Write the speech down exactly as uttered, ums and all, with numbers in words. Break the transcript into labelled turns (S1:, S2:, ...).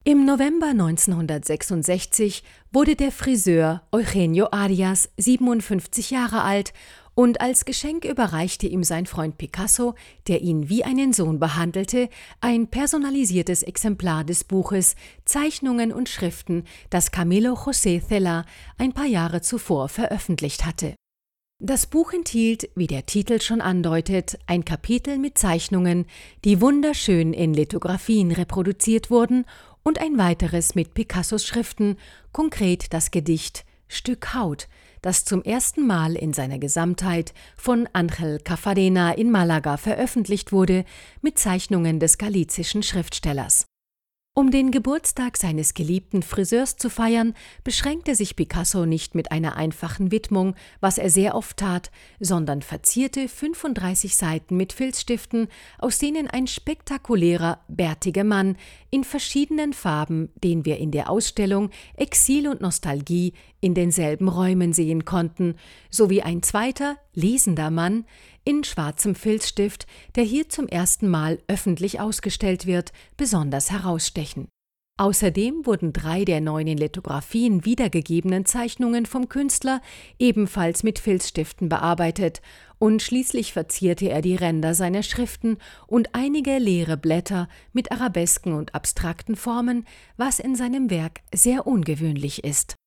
S1: Im November neunzehnhundertsechsundsechzig wurde der Friseur Eugenio Arias siebenundfünfzig Jahre alt und als Geschenk überreichte ihm sein Freund Picasso, der ihn wie einen Sohn behandelte, ein personalisiertes Exemplar des Buches Zeichnungen und Schriften, das Camilo José Cela ein paar Jahre zuvor veröffentlicht hatte. Das Buch enthielt, wie der Titel schon andeutet, ein Kapitel mit Zeichnungen, die wunderschön in Lithografien reproduziert wurden, und ein weiteres mit Picassos Schriften, konkret das Gedicht »Stück Haut«, das zum ersten Mal in seiner Gesamtheit von Ángel Cafarena in Málaga veröffentlicht wurde, mit Zeichnungen des galizischen Schriftstellers. Um den Geburtstag seines geliebten Friseurs zu feiern, beschränkte sich Picasso nicht mit einer einfachen Widmung, was er sehr oft tat, sondern verzierte fünfunddreißig Seiten mit Filzstiften, aus denen ein spektakulärer, bärtiger Mann in verschiedenen Farben, den wir in der Ausstellung Exil und Nostalgie in denselben Räumen sehen konnten, sowie ein zweiter, lesender Mann in schwarzem Filzstift, der hier zum ersten Mal öffentlich ausgestellt wird, besonders herausstechen. Außerdem wurden drei der neun in Lithografien wiedergegebenen Zeichnungen vom Künstler ebenfalls mit Filzstiften bearbeitet, und schließlich verzierte er die Ränder seiner Schriften und einige leere Blätter mit Arabesken und abstrakten Formen, was in seinem Werk sehr ungewöhnlich ist.